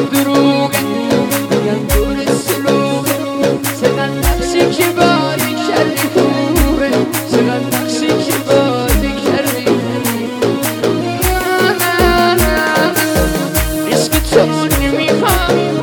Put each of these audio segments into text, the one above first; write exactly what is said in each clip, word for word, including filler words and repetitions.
میگن دروغه، میگن دور سلوغه، چقدر نقشی که بازی کردی خوبه، چقدر نقشی که بازی کردی عشق تو نمیخوام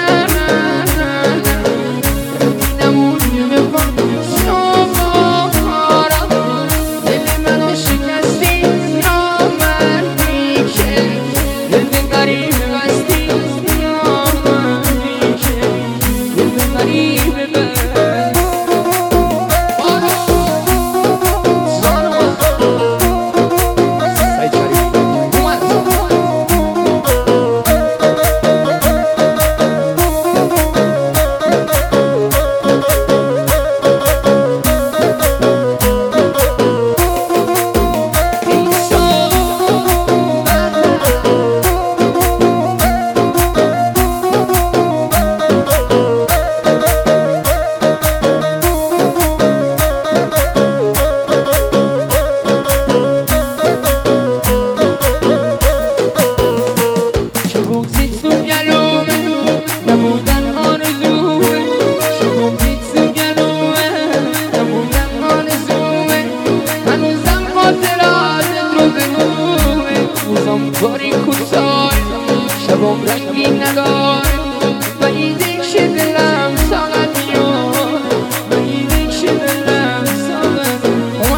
باری کوتاه شبم رنگی نداره ولیده که دلم ساقت میاد ولیده که دلم ساقت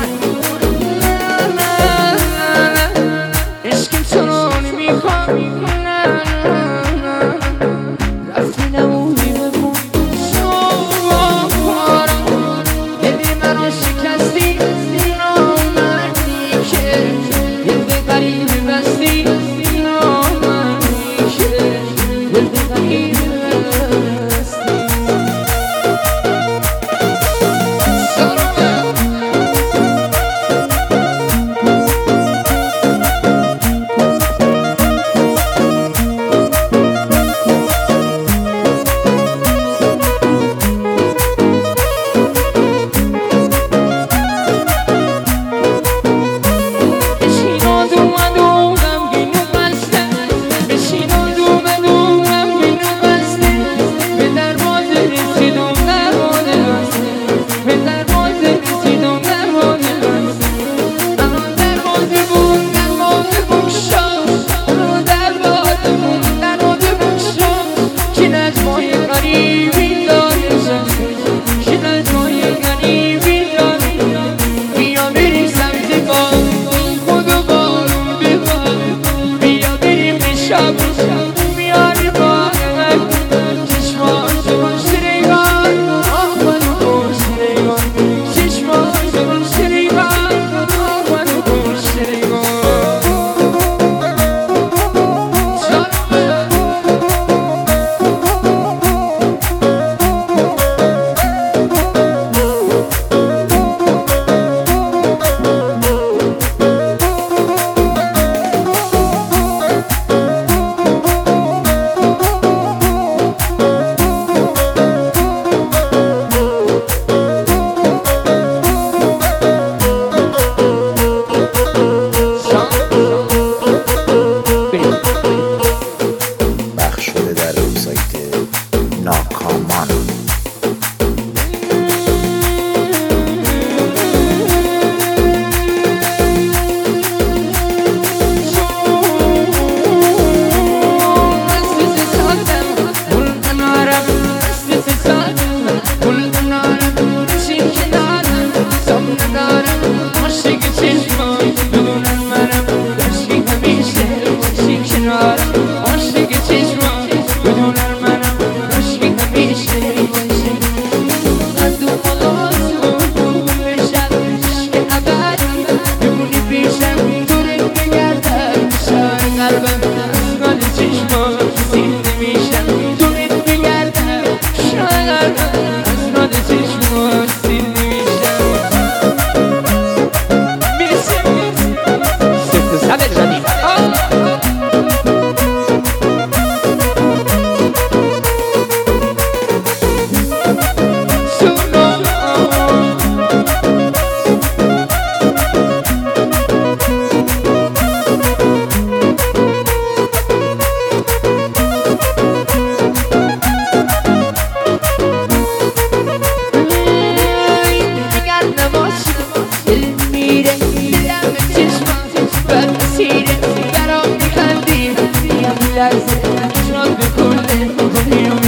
عشق تو رو نمیخوام رفتی نمونی بکن شوارم دلی منو شکستی نامردی که دل به غریب بستی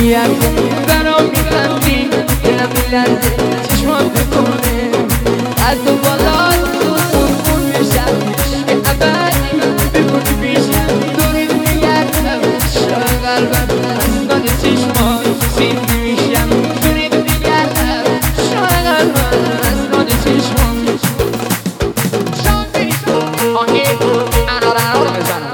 میارزه برام میخندی دلم میلرزه چشمات بکنه از تو بالا تو قربون میشم عشق ابدی بکنی پیشم دورت میگردم شای قلبم از باد چشمات سیر میشم دورت میگردم شای قلبم از باد چشمات آهی انا را را بزنم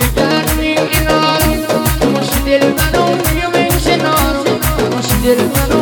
Did it